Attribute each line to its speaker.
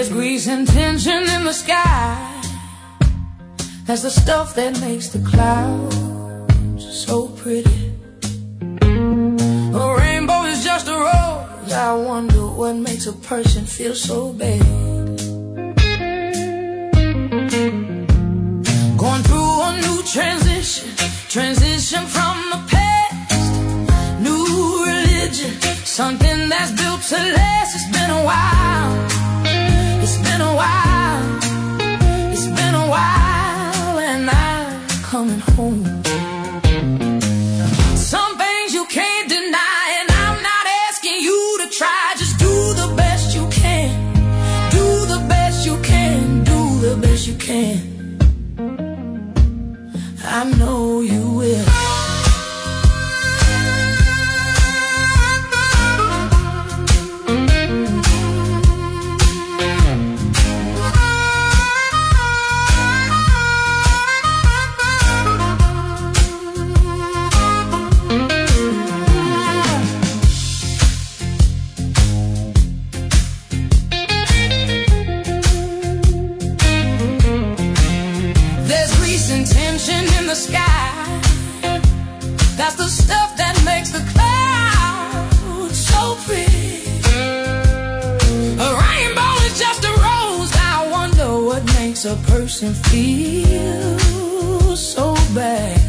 Speaker 1: grease and tension in the sky. That's the stuff that makes the clouds so pretty. A rainbow is just a rose. I wonder what makes a person feel so bad. Going through a new transition from the past. New religion, something that's built to last. It's been a while. It's been a while. It's been a while, and I'm coming home. Some things you can't deny, and I'm not asking you to try. Just do the best you can. Do the best you can. Do the best you can. I know you will. Tension in the sky. That's the stuff that makes the clouds so pretty. A rainbow is just a rose. I wonder what makes a person feel so bad.